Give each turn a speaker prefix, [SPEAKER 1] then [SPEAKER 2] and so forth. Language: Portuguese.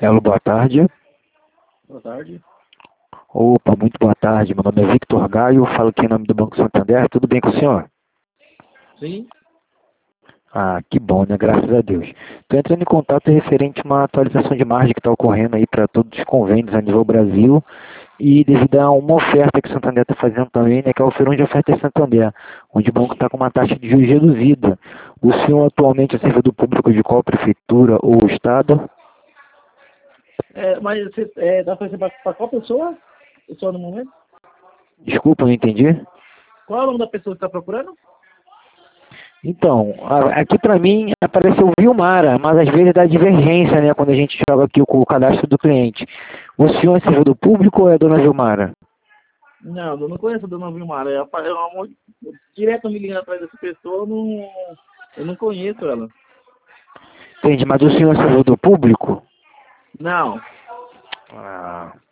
[SPEAKER 1] Elo, boa tarde.
[SPEAKER 2] Boa tarde.
[SPEAKER 1] Opa, muito boa tarde. Meu nome é Victor Gaio, falo aqui em nome do Banco Santander. Tudo bem com o senhor?
[SPEAKER 2] Sim.
[SPEAKER 1] Ah, que bom, né? Graças a Deus. Estou entrando em contato referente a uma atualização de margem que está ocorrendo aí para todos os convênios a nível Brasil e devido a uma oferta que o Santander está fazendo também, né, que é o Feirão de Ofertas Santander, onde o banco está com uma taxa de juros reduzida. O senhor atualmente é servidor público de qual prefeitura ou estado?
[SPEAKER 2] Mas você dá para ser para qual pessoa? Pessoa no momento?
[SPEAKER 1] Desculpa, não entendi.
[SPEAKER 2] Qual é o nome da pessoa que está procurando?
[SPEAKER 1] Então, aqui para mim apareceu Vilmara, mas às vezes dá divergência, né, quando a gente joga aqui o cadastro do cliente. O senhor é servidor público ou é a dona Vilmara?
[SPEAKER 2] Não, eu não conheço a dona Vilmar. Direto me ligando atrás dessa pessoa, eu não conheço ela.
[SPEAKER 1] Entende, mas o senhor é servidor público?
[SPEAKER 2] Não.
[SPEAKER 1] Ah.